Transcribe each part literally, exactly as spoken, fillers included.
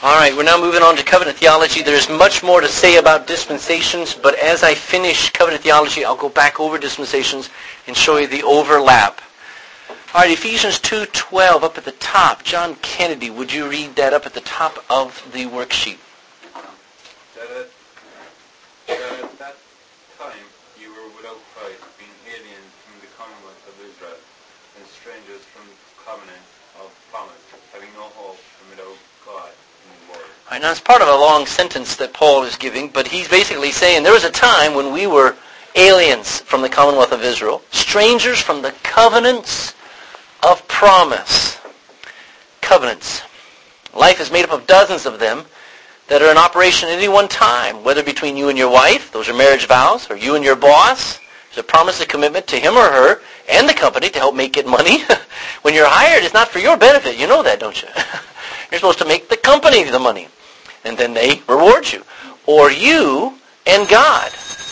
All right, we're now moving on to covenant theology. There's much more to say about dispensations, but as I finish covenant theology, I'll go back over dispensations and show you the overlap. All right, Ephesians two twelve up at the top. John Kennedy, would you read that up at the top of the worksheet? That at, that at that time you were without Christ, being aliens from the commonwealth of Israel, and strangers from the covenant of promise, having no hope and without God in the world. All right, now it's part of a long sentence that Paul is giving, but he's basically saying there was a time when we were aliens from the commonwealth of Israel, strangers from the covenants of promise. Covenants. Life is made up of dozens of them that are in operation at any one time, whether between you and your wife, those are marriage vows, or you and your boss. There's a promise of commitment to him or her and the company to help make it money. When you're hired, it's not for your benefit. You know that, don't you? You're supposed to make the company the money, and then they reward you. Or you and God.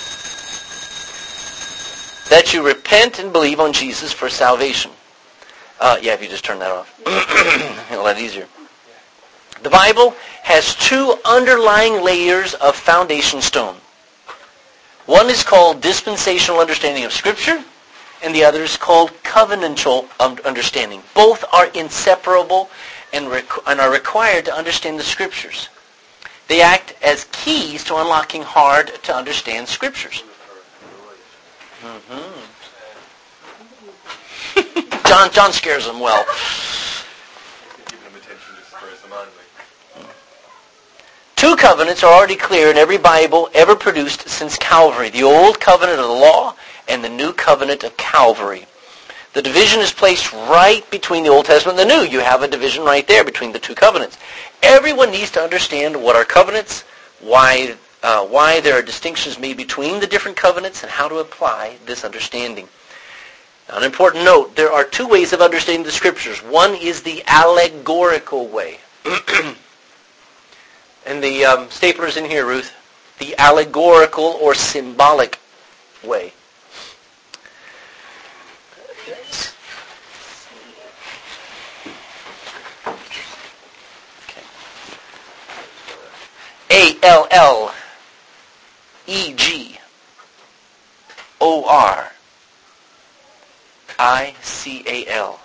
That you repent and believe on Jesus for salvation. Uh, yeah, if you just turn that off. A lot easier. The Bible has two underlying layers of foundation stone. One is called dispensational understanding of Scripture, and the other is called covenantal understanding. Both are inseparable and, requ- and are required to understand the Scriptures. They act as keys to unlocking hard to understand Scriptures. Mm-hmm. John, John scares them well. Two covenants are already clear in every Bible ever produced since Calvary. The Old Covenant of the Law and the New Covenant of Calvary. The division is placed right between the Old Testament and the New. You have a division right there between the two covenants. Everyone needs to understand what are covenants, why, uh, why there are distinctions made between the different covenants, and how to apply this understanding. Now, an important note, there are two ways of understanding the Scriptures. One is the allegorical way. And the um, stapler's in here, Ruth. The allegorical or symbolic way. A L L E G O R I C A L.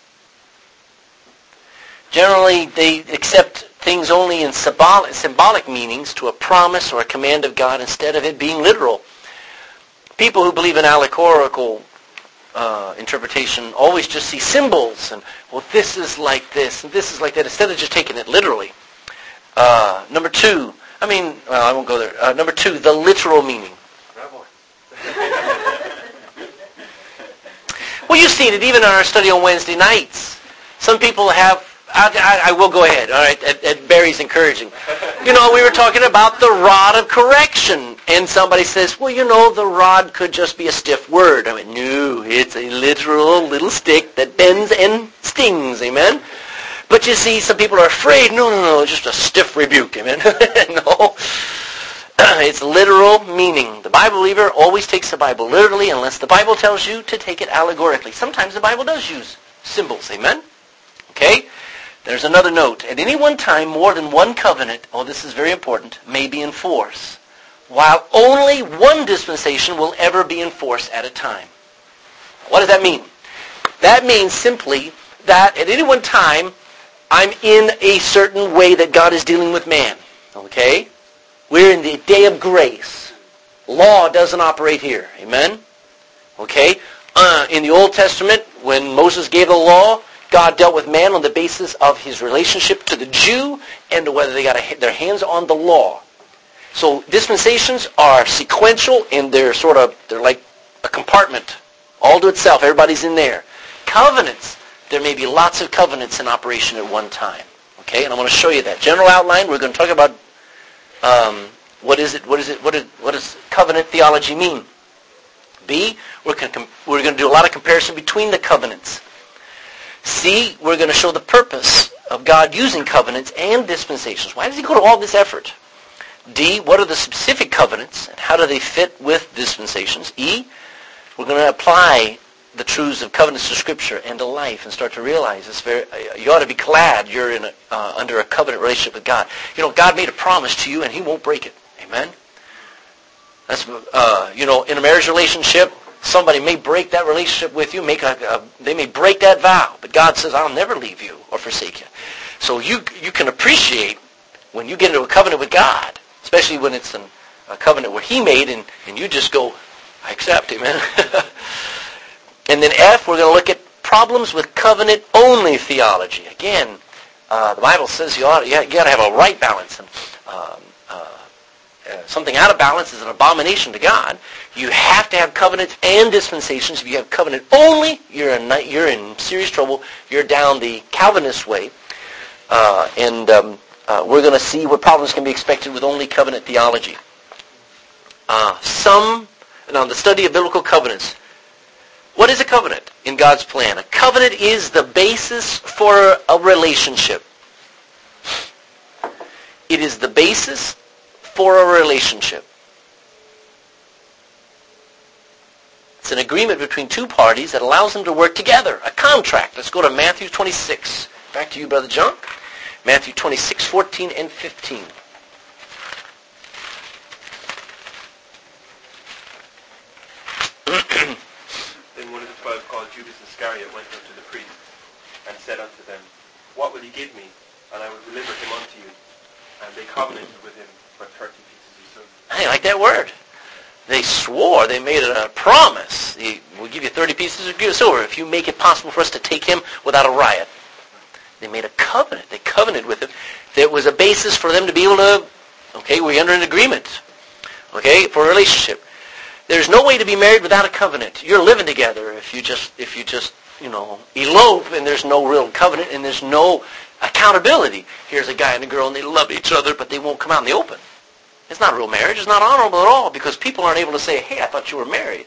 Generally, they accept things only in symbolic, symbolic meanings to a promise or a command of God instead of it being literal. People who believe in allegorical uh, interpretation always just see symbols and, well, this is like this and this is like that, instead of just taking it literally. Uh, number two, I mean, well, I won't go there. Uh, number two, the literal meaning. Well, you've seen it even in our study on Wednesday nights. Some people have, I, I, I will go ahead, all right, at, at Barry's encouraging. You know, we were talking about the rod of correction, and somebody says, well, you know, the rod could just be a stiff word. I went, no, it's a literal little stick that bends and stings, amen? But you see, some people are afraid, no, no, no, it's just a stiff rebuke, amen? No. It's literal meaning. The Bible believer always takes the Bible literally unless the Bible tells you to take it allegorically. Sometimes the Bible does use symbols, amen? Okay? There's another note. At any one time, more than one covenant, oh, this is very important, may be in force, while only one dispensation will ever be in force at a time. What does that mean? That means simply that at any one time, I'm in a certain way that God is dealing with man. Okay? We're in the day of grace. Law doesn't operate here. Amen? Okay? Uh, in the Old Testament, when Moses gave the law, God dealt with man on the basis of his relationship to the Jew and to whether they got a, their hands on the law. So dispensations are sequential, and they're sort of, they're like a compartment all to itself. Everybody's in there. Covenants, there may be lots of covenants in operation at one time. Okay? And I'm going to show you that. General outline, we're going to talk about Um, what is it? What is it? What, is, what does covenant theology mean? B, we're going to we're going to do a lot of comparison between the covenants. C, we're going to show the purpose of God using covenants and dispensations. Why does He go to all this effort? D, what are the specific covenants and how do they fit with dispensations? E, we're going to apply the truths of covenants to Scripture and to life and start to realize it's very, you ought to be glad you're in a, uh, under a covenant relationship with God. You know, God made a promise to you and He won't break it. Amen? That's, uh, you know, in a marriage relationship, somebody may break that relationship with you, make a, a, they may break that vow, but God says, I'll never leave you or forsake you. So you you can appreciate when you get into a covenant with God, especially when it's an, a covenant where He made and, and you just go, I accept, amen? And then F, we're going to look at problems with covenant-only theology. Again, uh, the Bible says you ought you got to have a right balance. And, um, uh, uh, something out of balance is an abomination to God. You have to have covenants and dispensations. If you have covenant only, you're in, you're in serious trouble. You're down the Calvinist way. Uh, and um, uh, we're going to see what problems can be expected with only covenant theology. Uh, some, now the study of biblical covenants. What is a covenant in God's plan? A covenant is the basis for a relationship. It is the basis for a relationship. It's an agreement between two parties that allows them to work together. A contract. Let's go to Matthew twenty-six. Back to you, Brother John. Matthew twenty-six, fourteen and fifteen. Then one of the twelve, called Judas Iscariot, went unto the priests and said unto them, What will ye give me? And I will deliver him unto you. And they covenanted with him for thirty pieces of silver. I like that word. They swore, they made a promise. We'll give you thirty pieces of silver if you make it possible for us to take him without a riot. They made a covenant. They covenanted with him. There was a basis for them to be able to, okay, we're under an agreement, okay, for a relationship. There's no way to be married without a covenant. You're living together if you just, if you just, you know, elope and there's no real covenant and there's no accountability. Here's a guy and a girl and they love each other but they won't come out in the open. It's not real marriage. It's not honorable at all because people aren't able to say, hey, I thought you were married.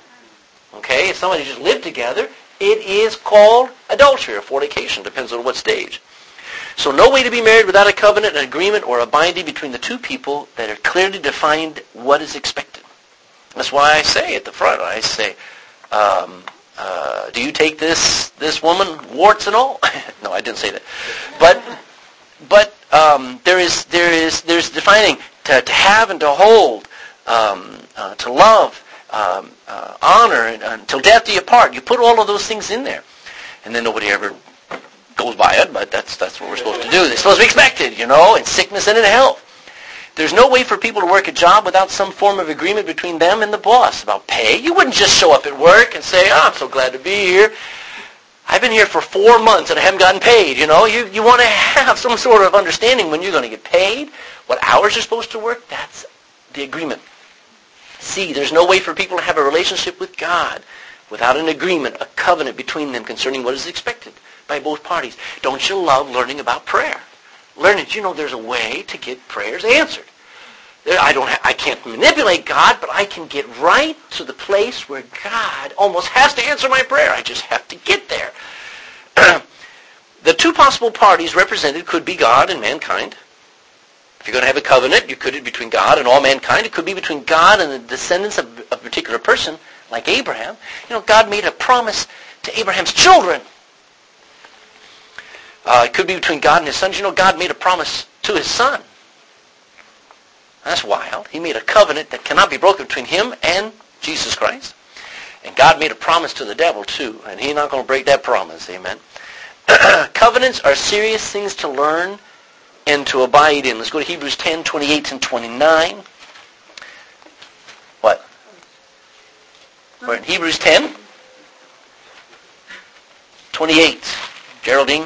Okay? If somebody just lived together, it is called adultery or fornication. Depends on what stage. So no way to be married without a covenant, an agreement, or a binding between the two people that are clearly defined what is expected. That's why I say at the front, I say, um, uh, do you take this this woman, warts and all? No, I didn't say that. But but um, there is there is there's defining to, to have and to hold, um, uh, to love, um, uh, honor, and, uh, until death do you part. You put all of those things in there, and then nobody ever goes by it. But that's that's what we're supposed to do. They're supposed to be expected, you know, in sickness and in health. There's no way for people to work a job without some form of agreement between them and the boss about pay. You wouldn't just show up at work and say, oh, I'm so glad to be here. I've been here for four months and I haven't gotten paid. You know, you, you want to have some sort of understanding when you're going to get paid, what hours you're supposed to work. That's the agreement. See, there's no way for people to have a relationship with God without an agreement, a covenant between them concerning what is expected by both parties. Don't you love learning about prayer? Learning, you know, there's a way to get prayers answered. There, I don't, ha- I can't manipulate God, but I can get right to the place where God almost has to answer my prayer. I just have to get there. The two possible parties represented could be God and mankind. If you're going to have a covenant, you could be between God and all mankind. It could be between God and the descendants of a particular person, like Abraham. You know, God made a promise to Abraham's children. Uh, it could be between God and his sons. You know, God made a promise to his son. That's wild. He made a covenant that cannot be broken between him and Jesus Christ. And God made a promise to the devil, too. And he's not going to break that promise. Amen. Covenants are serious things to learn and to abide in. Let's go to Hebrews ten, twenty-eight and twenty-nine. What? We're in Hebrews ten, twenty-eight. Geraldine?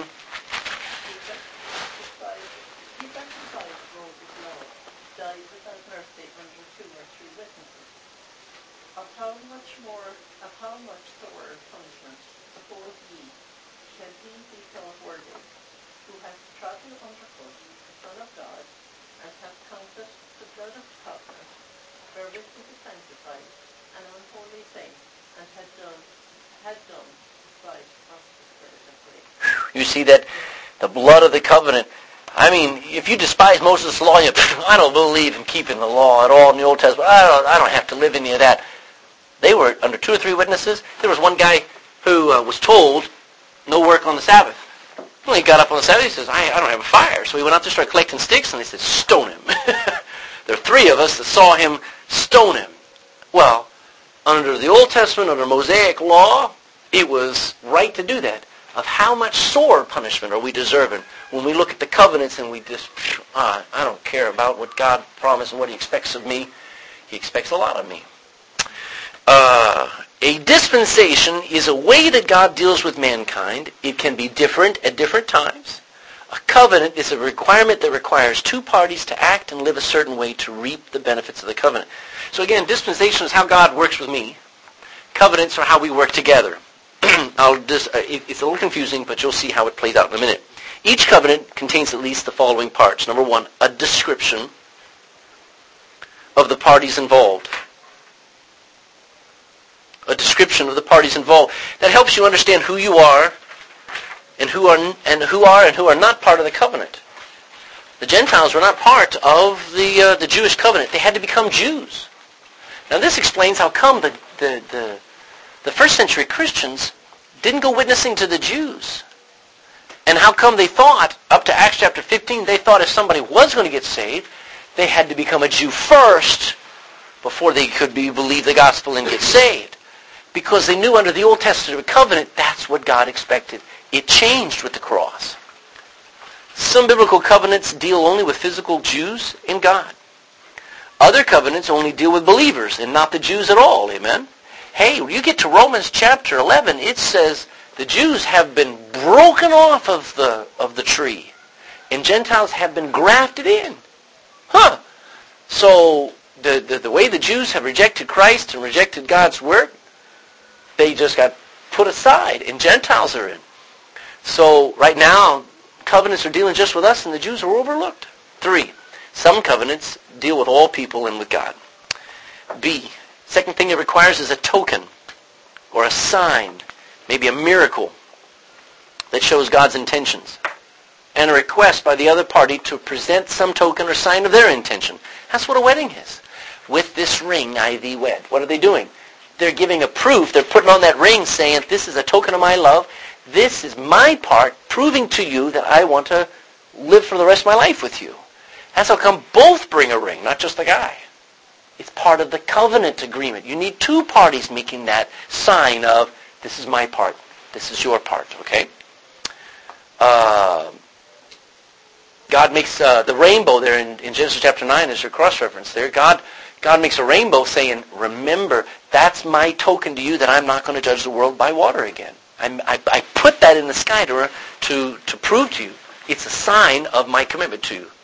You see that the blood of the covenant. I mean, if you despise Moses' law, you, I don't believe in keeping the law at all in the Old Testament. I don't, I don't have to live any of that. They were under two or three witnesses. There was one guy who uh, was told no work on the Sabbath. Well, he got up on the Sabbath, he says, I, I don't have a fire. So he went out there, started collecting sticks, and they said, stone him. There are three of us that saw him stone him. Well, under the Old Testament, under Mosaic law, it was right to do that. Of how much sore punishment are we deserving when we look at the covenants and we just, ah, I don't care about what God promised and what he expects of me. He expects a lot of me. Uh, a dispensation is a way that God deals with mankind. It can be different at different times. A covenant is a requirement that requires two parties to act and live a certain way to reap the benefits of the covenant. So again, dispensation is how God works with me. Covenants are how we work together. I'll just, uh, it, it's a little confusing, but you'll see how it plays out in a minute. Each covenant contains at least the following parts. Number one, a description of the parties involved. A description of the parties involved. That helps you understand who you are and who are and who are and who are not part of the covenant. The Gentiles were not part of the uh, the Jewish covenant. They had to become Jews. Now this explains how come the the, the the first century Christians didn't go witnessing to the Jews. And how come they thought, up to Acts chapter fifteen, they thought if somebody was going to get saved, they had to become a Jew first before they could be believe the gospel and get saved. Because they knew under the Old Testament covenant, that's what God expected. It changed with the cross. Some biblical covenants deal only with physical Jews and God. Other covenants only deal with believers and not the Jews at all. Amen? Hey, when you get to Romans chapter eleven, it says the Jews have been broken off of the of the tree, and Gentiles have been grafted in. Huh. So the, the, the way the Jews have rejected Christ and rejected God's word, they just got put aside, and Gentiles are in. So right now, covenants are dealing just with us, and the Jews are overlooked. Three, some covenants deal with all people and with God. B, second thing it requires is a token or a sign, maybe a miracle that shows God's intentions, and a request by the other party to present some token or sign of their intention. That's what a wedding is. With this ring I thee wed. What are they doing? They're giving a proof. They're putting on that ring saying, this is a token of my love. This is my part proving to you that I want to live for the rest of my life with you. That's how come both bring a ring, not just the guy. It's part of the covenant agreement. You need two parties making that sign of, this is my part, this is your part, okay? Uh, God makes uh, the rainbow there in, in Genesis chapter nine, as your cross-reference there. God, God makes a rainbow saying, remember, that's my token to you that I'm not going to judge the world by water again. I'm, I, I put that in the sky to, to, to prove to you. It's a sign of my commitment to you.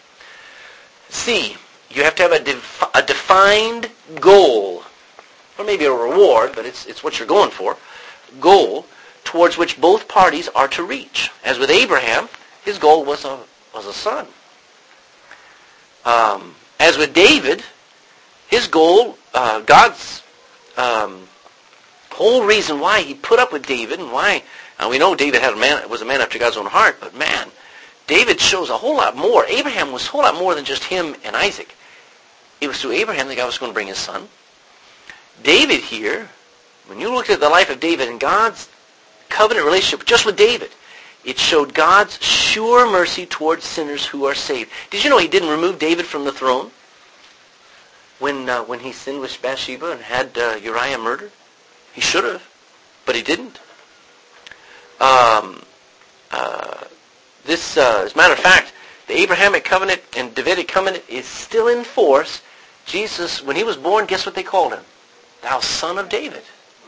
C, you have to have a, def- a defined goal, or maybe a reward, but it's, it's what you're going for, goal towards which both parties are to reach. As with Abraham, his goal was a, was a son. Um, as with David, his goal, uh, God's um, whole reason why he put up with David and why, and we know David had a man, was a man after God's own heart, but man, David shows a whole lot more. Abraham was a whole lot more than just him and Isaac. It was through Abraham that God was going to bring his son. David here, when you looked at the life of David and God's covenant relationship just with David, it showed God's sure mercy towards sinners who are saved. Did you know he didn't remove David from the throne when uh, when he sinned with Bathsheba and had uh, Uriah murdered? He should have, but he didn't. Um, uh, this, uh, as a matter of fact, the Abrahamic covenant and Davidic covenant is still in force. Jesus, when he was born, guess what they called him? Thou son of David.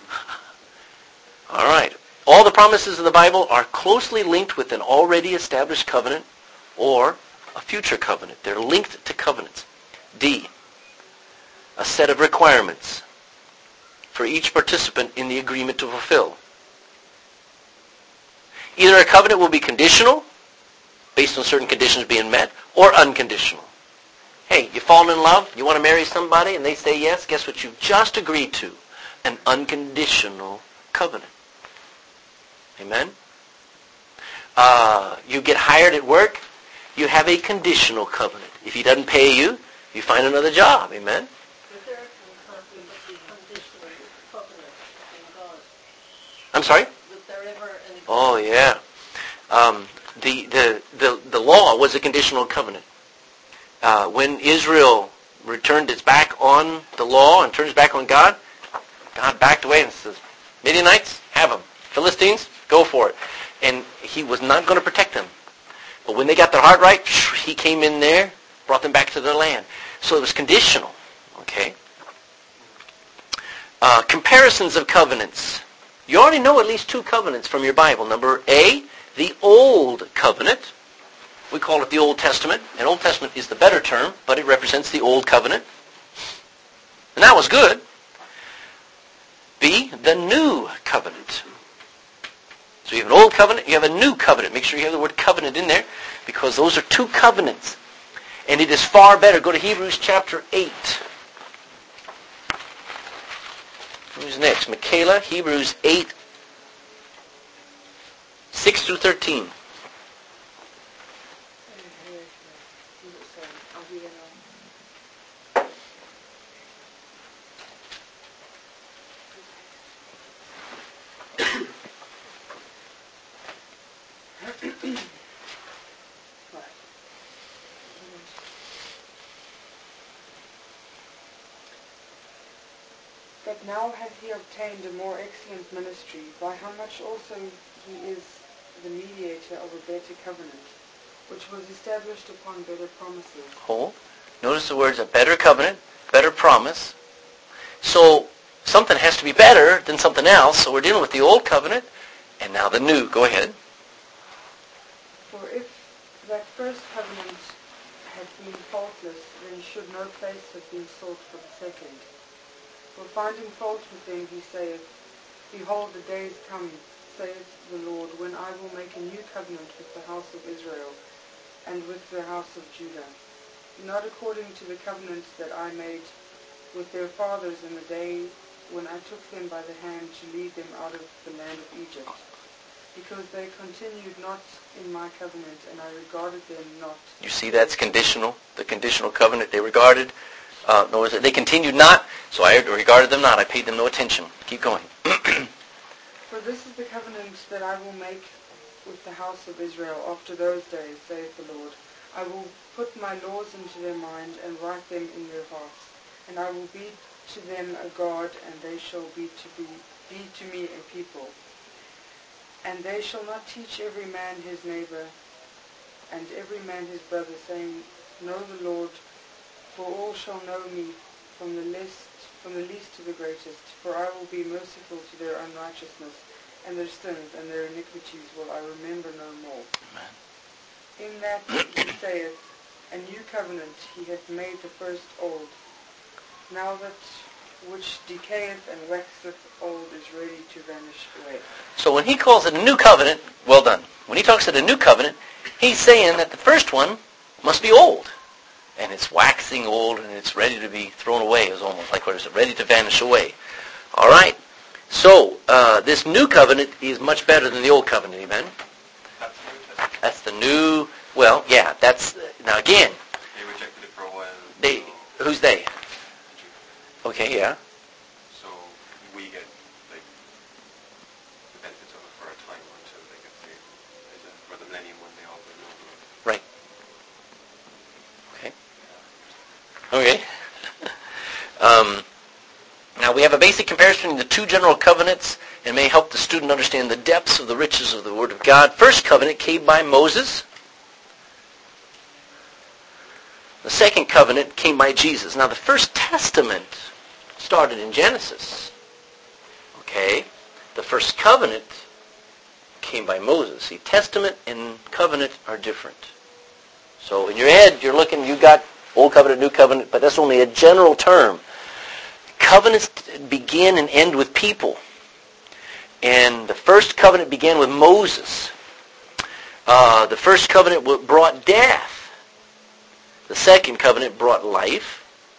All right. All the promises of the Bible are closely linked with an already established covenant or a future covenant. They're linked to covenants. D, a set of requirements for each participant in the agreement to fulfill. Either a covenant will be conditional, based on certain conditions being met, or unconditional. Hey, you fall in love, you want to marry somebody, and they say yes, guess what you've just agreed to? An unconditional covenant. Amen? Uh, you get hired at work, you have a conditional covenant. If he doesn't pay you, you find another job. Amen? But there are some conditional covenants in God. I'm sorry? Oh, yeah. Um, the, the, the, the law was a conditional covenant. Uh, when Israel returned its back on the law and turned its back on God, God backed away and says, Midianites, have them. Philistines, go for it. And he was not going to protect them. But when they got their heart right, he came in there, brought them back to their land. So it was conditional. Okay? Uh, comparisons of covenants. You already know at least two covenants from your Bible. Number A, the Old Covenant. We call it the Old Testament. And Old Testament is the better term, but it represents the Old Covenant. And that was good. B, the New Covenant. So you have an Old Covenant, you have a New Covenant. Make sure you have the word covenant in there, because those are two covenants. And it is far better. Go to Hebrews chapter eight. Who's next? Michaela, Hebrews eight, six through thirteen. But now hath he obtained a more excellent ministry, by how much also he is the mediator of a better covenant, which was established upon better promises. Hold. Notice the words, a better covenant, better promise. So something has to be better than something else. So we're dealing with the Old Covenant and now the New. Go ahead. For if that first covenant had been faultless, then should no place have been sought for the second. For finding fault with them, he saith, Behold, the days come, saith the Lord, when I will make a new covenant with the house of Israel and with the house of Judah, not according to the covenant that I made with their fathers in the day when I took them by the hand to lead them out of the land of Egypt, because they continued not in my covenant, and I regarded them not. You see, that's conditional. The conditional covenant they regarded. Uh, no, they continued not, so I regarded them not. I paid them no attention. Keep going. For this is the covenant that I will make with the house of Israel after those days, saith the Lord. I will put my laws into their mind and write them in their hearts. And I will be to them a God, and they shall be to, be, be to me a people. And they shall not teach every man his neighbor, and every man his brother, saying, Know the Lord, for all shall know me, from the least, from the least to the greatest. For I will be merciful to their unrighteousness, and their sins and their iniquities will I remember no more. Amen. In that he saith, A new covenant he hath made the first old. Now that which decayeth and waxeth old is ready to vanish away. So when he calls it a new covenant, well done. When he talks about a new covenant, he's saying that the first one must be old. And it's waxing old and it's ready to be thrown away. It's almost like, what is it? Ready to vanish away. All right. So uh, this new covenant is much better than the old covenant. Amen? That's the new, well, yeah, that's, now again. They rejected it for a while. They, who's they? Okay, yeah. So we get, like, the benefits of it for a time until they get saved. Is it for the millennium when they all will know the Lord? Right. Okay. Okay. um, now we have a basic comparison between the two general covenants and may help the student understand the depths of the riches of the Word of God. First covenant came by Moses. The second covenant came by Jesus. Now the First Testament started in Genesis. Okay? The first covenant came by Moses. See, testament and covenant are different. So in your head, you're looking, you got Old Covenant, New Covenant, but that's only a general term. Covenants begin and end with people. And the first covenant began with Moses. Uh, the first covenant brought death. The second covenant brought life.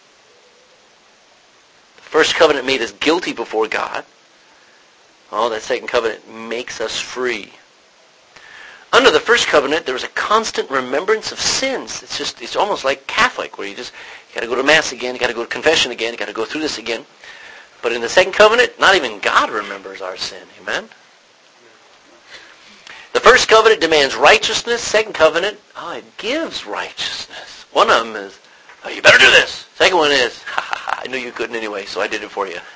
The first covenant made us guilty before God. Oh, that second covenant makes us free. Under the first covenant, there was a constant remembrance of sins. It's just, it's almost like Catholic, where you just, you got to go to Mass again, you got to go to confession again, you got to go through this again. But in the second covenant, not even God remembers our sin. Amen? first covenant demands righteousness. Second covenant, oh, it gives righteousness. One of them is, oh, you better do this. Second one is, ha, ha, ha, I knew you couldn't anyway, so I did it for you.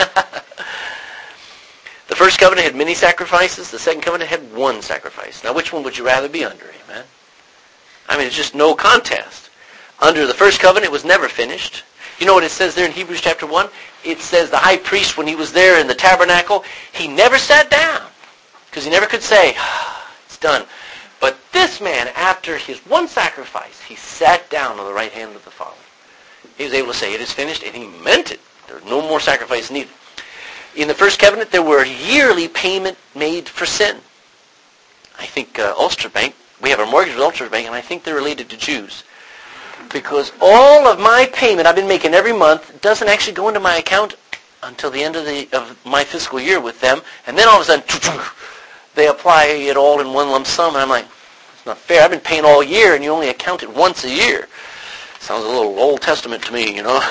The first covenant had many sacrifices. The second covenant had one sacrifice. Now, which one would you rather be under? Amen? I mean, it's just no contest. Under the first covenant, it was never finished. You know what it says there in Hebrews chapter one? It says the high priest, when he was there in the tabernacle, he never sat down because he never could say, ah, it's done. But this man, after his one sacrifice, he sat down on the right hand of the Father. He was able to say, it is finished, and he meant it. There was no more sacrifice needed. In the first covenant, there were yearly payment made for sin. I think uh, Ulster Bank, we have a mortgage with Ulster Bank, and I think they're related to Jews. Because all of my payment I've been making every month doesn't actually go into my account until the end of the of my fiscal year with them. And then all of a sudden, they apply it all in one lump sum. And I'm like, it's not fair. I've been paying all year, and you only account it once a year. Sounds a little Old Testament to me, you know.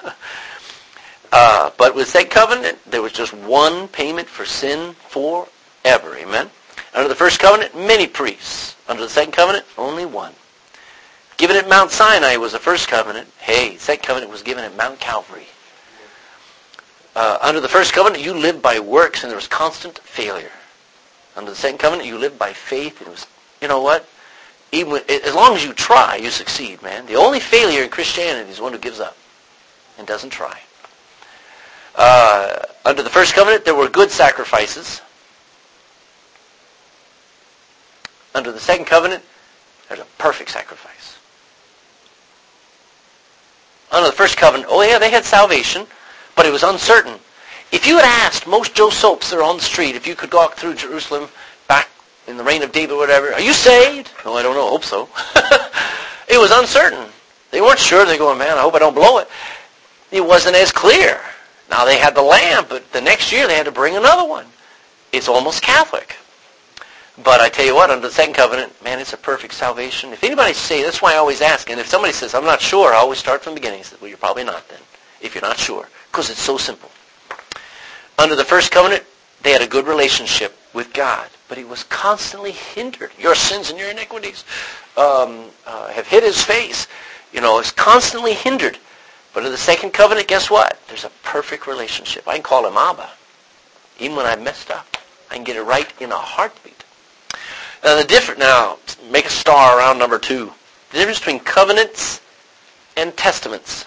uh, but with that covenant, there was just one payment for sin forever. Amen? Under the first covenant, many priests. Under the second covenant, only one. Given at Mount Sinai was the first covenant. Hey, the second covenant was given at Mount Calvary. Uh, under the first covenant, you lived by works, and there was constant failure. Under the second covenant, you lived by faith, and it was, you know what? Even when, as long as you try, you succeed, man. The only failure in Christianity is one who gives up and doesn't try. Uh, under the first covenant, there were good sacrifices. Under the second covenant, there's a perfect sacrifice. Under the first covenant, oh yeah, they had salvation, but it was uncertain. If you had asked most Joe Soaps that are on the street, if you could walk through Jerusalem back in the reign of David or whatever, are you saved? No, I don't know. I hope so. It was uncertain. They weren't sure. They're going, man, I hope I don't blow it. It wasn't as clear. Now they had the lamb, but the next year they had to bring another one. It's almost Catholic. But I tell you what, under the second covenant, man, it's a perfect salvation. If anybody say, that's why I always ask, and if somebody says, I'm not sure, I always start from the beginning. I say, well, you're probably not then, if you're not sure, because it's so simple. Under the first covenant, they had a good relationship with God, but he was constantly hindered. Your sins and your iniquities um, uh, have hid his face. You know, it's constantly hindered. But in the second covenant, guess what? There's a perfect relationship. I can call him Abba, even when I've messed up. I can get it right in a heartbeat. Now, the different now, make a star around number two. The difference between covenants and testaments.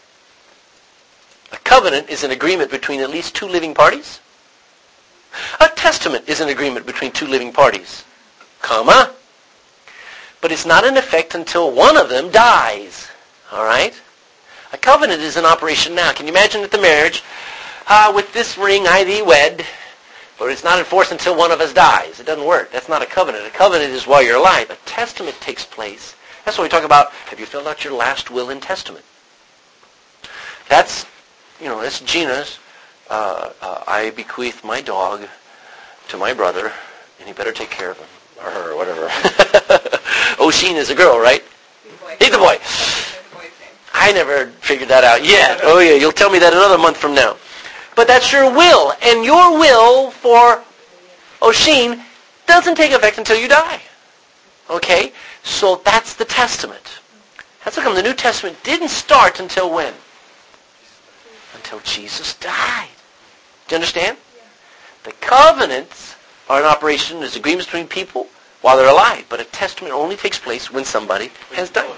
A covenant is an agreement between at least two living parties. A testament is an agreement between two living parties, comma. But it's not in effect until one of them dies. All right? A covenant is in operation now. Can you imagine at the marriage, uh, with this ring I thee wed, but it's not enforced until one of us dies. It doesn't work. That's not a covenant. A covenant is while you're alive. A testament takes place. That's what we talk about. Have you filled out your last will and testament? That's, you know, that's Gina's. Uh, uh, I bequeath my dog to my brother, and he better take care of him, or her, or whatever. O'Sheen is a girl, right? He's the boy. I never figured that out yet. Oh, yeah, you'll tell me that another month from now. But that's your will. And your will for O'Sheen doesn't take effect until you die. Okay? So that's the testament. That's how come the New Testament didn't start until when? Until Jesus died. Do you understand? The covenants are in operation as agreements between people while they're alive. But a testament only takes place when somebody has died.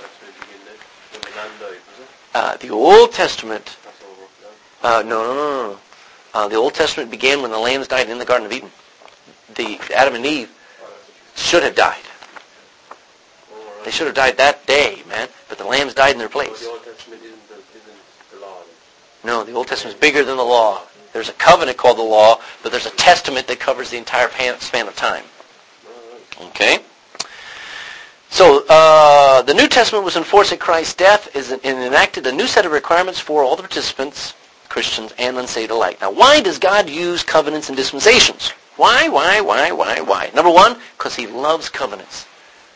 Uh, the Old Testament... Uh, no, no, no, no. Uh, the Old Testament began when the lambs died in the Garden of Eden. The Adam and Eve should have died. They should have died that day, man. But the lambs died in their place. The Old Testament isn't the, isn't the law. No, the Old Testament is bigger than the law. There's a covenant called the law, but there's a testament that covers the entire span of time. Okay? So, uh, the New Testament was enforced at Christ's death and enacted a new set of requirements for all the participants, Christians and unsaved alike. Now, why does God use covenants and dispensations? Why, why, why, why, why? Number one, because he loves covenants.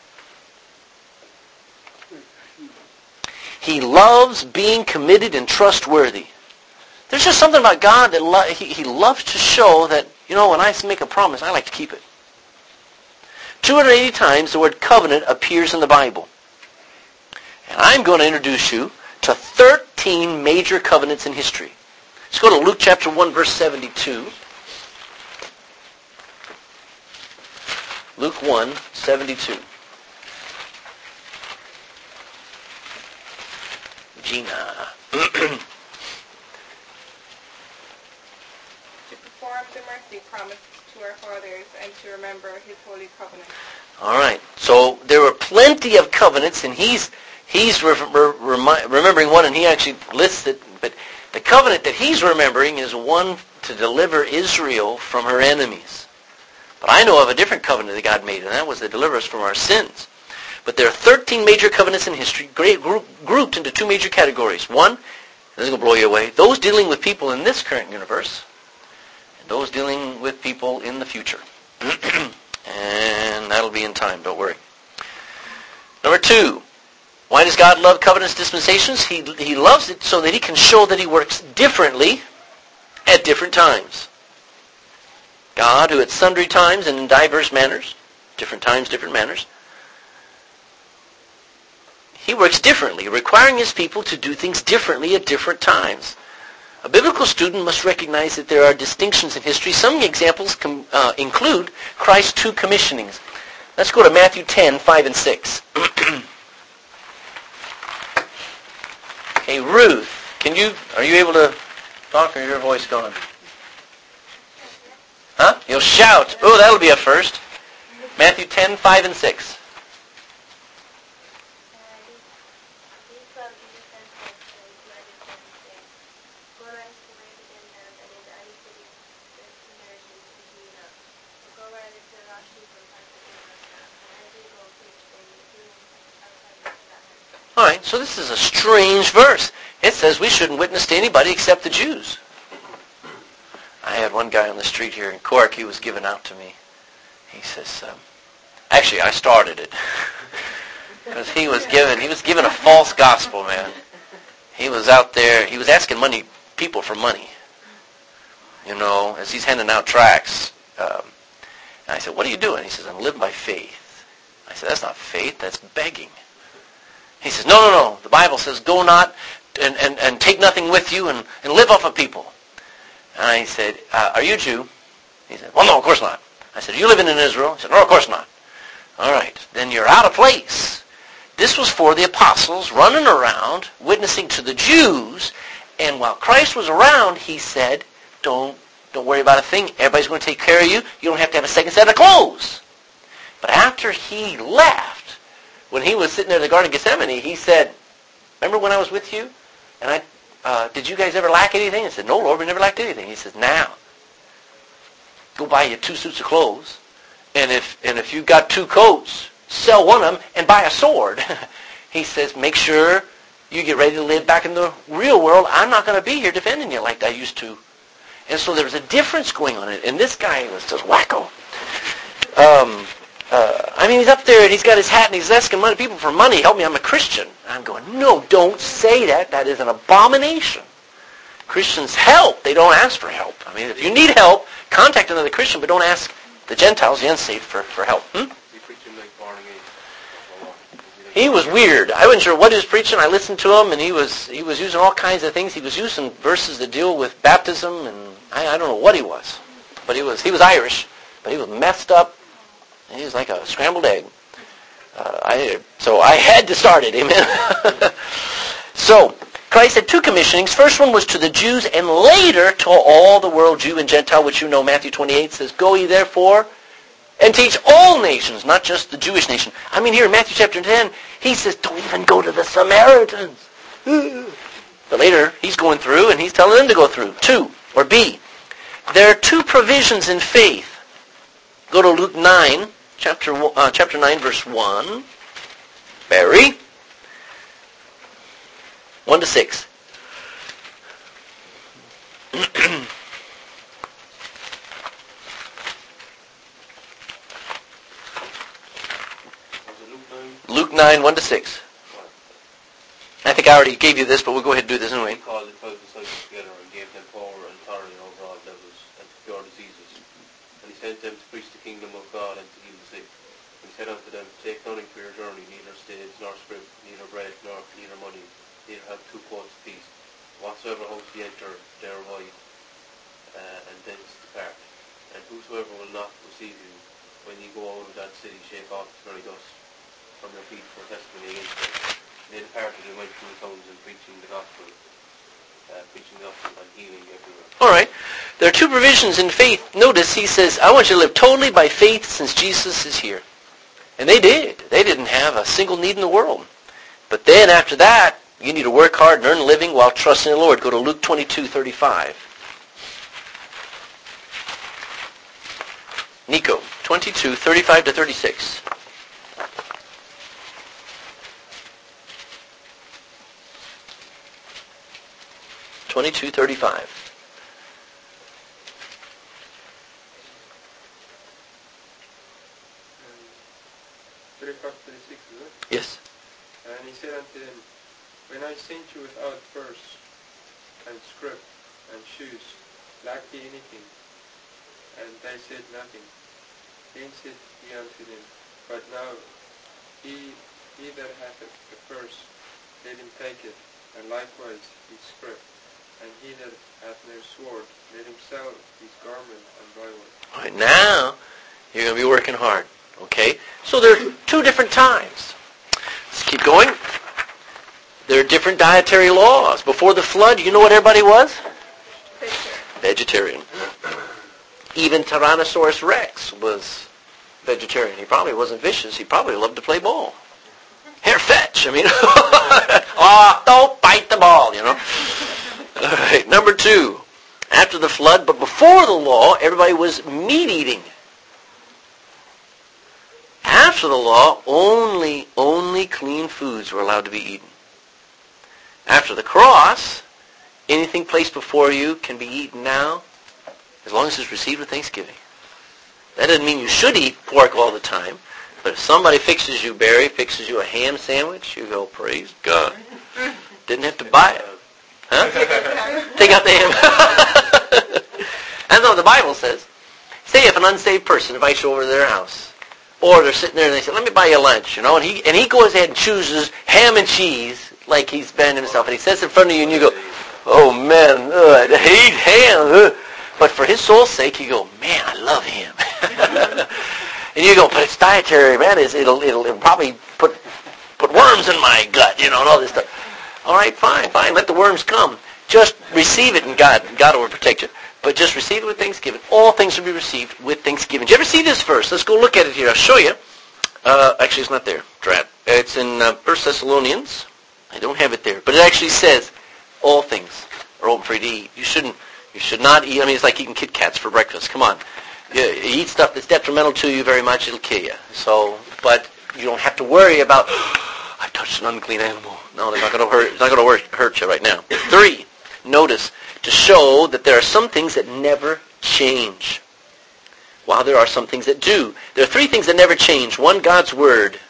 He loves being committed and trustworthy. There's just something about God that lo- he, he loves to show that, you know, when I make a promise, I like to keep it. two hundred eighty times the word covenant appears in the Bible. And I'm going to introduce you to thirteen major covenants in history. Let's go to Luke chapter one, verse seventy-two. Luke one, seventy-two. Gina. To perform the mercy promised to our fathers and to remember his holy covenant. All right. So there were plenty of covenants, and he's he's re- re- remi- remembering one, and he actually lists it. But the covenant that he's remembering is one to deliver Israel from her enemies. But I know of a different covenant that God made, and that was to deliver us from our sins. But there are thirteen major covenants in history, great, group, grouped into two major categories. One, this is going to blow you away, those dealing with people in this current universe, and those dealing with people in the future. And that'll be in time, don't worry. Number two, why does God love covenants dispensations? He, he loves it so that he can show that he works differently at different times. God, who at sundry times and in diverse manners, different times, different manners, he works differently, requiring his people to do things differently at different times. A biblical student must recognize that there are distinctions in history. Some examples com- uh, include Christ's two commissionings. Let's go to Matthew ten, five and six. Hey, Ruth, can you, are you able to talk, or is your voice gone? Huh? You'll shout. Oh, that'll be a first. Matthew ten, five and six. All right, so this is a strange verse. It says we shouldn't witness to anybody except the Jews. I had one guy on the street here in Cork. He was given out to me. He says, um, actually, I started it because he was given he was given a false gospel, man. He was out there. He was asking money people for money. You know, as he's handing out tracts. Um, and I said, "What are you doing?" He says, "I'm living by faith." I said, "That's not faith. That's begging." He says, no, no, no. The Bible says, go not and, and, and take nothing with you and, and live off of people. And I said, uh, are you a Jew? He said, well, no, of course not. I said, are you living in Israel? He said, no, of course not. All right, then you're out of place. This was for the apostles running around, witnessing to the Jews. And while Christ was around, he said, don't, don't worry about a thing. Everybody's going to take care of you. You don't have to have a second set of clothes. But after he left, when he was sitting there in the Garden of Gethsemane, he said, remember when I was with you? And I, uh, did you guys ever lack anything? I said, no, Lord, we never lacked anything. He says, now, go buy you two suits of clothes. And if and if you've got two coats, sell one of them and buy a sword. He says, make sure you get ready to live back in the real world. I'm not going to be here defending you like I used to. And so there was a difference going on. And this guy was just wacko. Um... Uh, I mean, he's up there and he's got his hat and he's asking money, people for money. Help me, I'm a Christian. And I'm going, no, don't say that. That is an abomination. Christians help. They don't ask for help. I mean, if you need help, contact another Christian, but don't ask the Gentiles, the unsaved, for, for help. Hmm? He was weird. I wasn't sure what he was preaching. I listened to him, and he was he was using all kinds of things. He was using verses that deal with baptism, and I, I don't know what he was. But he was he was Irish, but he was messed up. He was like a scrambled egg. Uh, I, so I had to start it, amen? So, Christ had two commissionings. First one was to the Jews, and later to all the world, Jew and Gentile, which you know Matthew twenty-eight says, go ye therefore and teach all nations, not just the Jewish nation. I mean, here in Matthew chapter ten, he says, don't even go to the Samaritans. But later, he's going through, and he's telling them to go through. Two, or B, there are two provisions in faith. Go to Luke nine. Chapter uh, chapter nine, verse one. Barry. one to six. Luke nine, one to six. I think I already gave you this, but we'll go ahead and do this anyway. He called the twelve disciples together and gave them power and authority over all devils and to cure diseases. And he sent them to preach the kingdom of God and to heal the sick. He said unto them, Take nothing for your journey, neither staves, nor scrip, neither bread, nor neither money, neither have two coats apiece. Whatsoever house ye enter, there abide, uh, and thence depart. And whosoever will not receive you, when ye go out of that city, shake off the very dust from your feet for testimony against them. And they departed and went through the towns and preaching the gospel, uh, preaching the gospel and healing everywhere. All right. There are two provisions in faith. Notice he says, I want you to live totally by faith since Jesus is here. And they did. They didn't have a single need in the world. But then after that, you need to work hard and earn a living while trusting the Lord. Go to Luke twenty-two thirty-five. Nico, twenty-two thirty-five to thirty-six. twenty-two thirty-five. thirty-five, thirty-six, is it? Yes. And he said unto them, When I sent you without purse, and scrip, and shoes, lack ye anything? And they said nothing. Then said he unto them, But now he, he that hath a purse, let him take it, and likewise his scrip. And he that hath no sword, let him sell his garment and buy one. All right, now you're going to be working hard. Okay? So there are two different times. Let's keep going. There are different dietary laws. Before the flood, you know what everybody was? Vegetarian. Even Tyrannosaurus Rex was vegetarian. He probably wasn't vicious. He probably loved to play ball. Here, fetch. I mean, oh, don't bite the ball, you know. All right, number two. After the flood, but before the law, everybody was meat-eating. After the law, only, only clean foods were allowed to be eaten. After the cross, anything placed before you can be eaten now, as long as it's received with thanksgiving. That doesn't mean you should eat pork all the time, but if somebody fixes you, Barry, fixes you a ham sandwich, you go, praise God. Didn't have to buy it. Huh? Take out the ham. That's what the Bible says. Say if an unsaved person invites you over to their house, or they're sitting there and they say, let me buy you lunch, you know, and he and he goes ahead and chooses ham and cheese like he's been himself, and he sits in front of you and you go, oh man, ugh, I hate ham. Ugh. But for his soul's sake, you go, man, I love him. And you go, but it's dietary, man. It's, it'll, it'll it'll probably put put worms in my gut, you know, and all this stuff. All right, fine, fine. Let the worms come. Just receive it, and God, God will protect you. But just receive it with thanksgiving. All things will be received with thanksgiving. Did you ever see this verse? Let's go look at it here. I'll show you. Uh, actually, it's not there. Drat. It's in uh, First Thessalonians. I don't have it there, but it actually says all things are open for you to eat. You shouldn't. You should not eat. I mean, it's like eating Kit Kats for breakfast. Come on. You, you eat stuff that's detrimental to you very much, it'll kill you. So, but you don't have to worry about. I touched an unclean animal. No, they're not going to hurt. It's not going to hurt you right now. Three. Notice, to show that there are some things that never change, while there are some things that do. There are three things that never change. One, God's Word.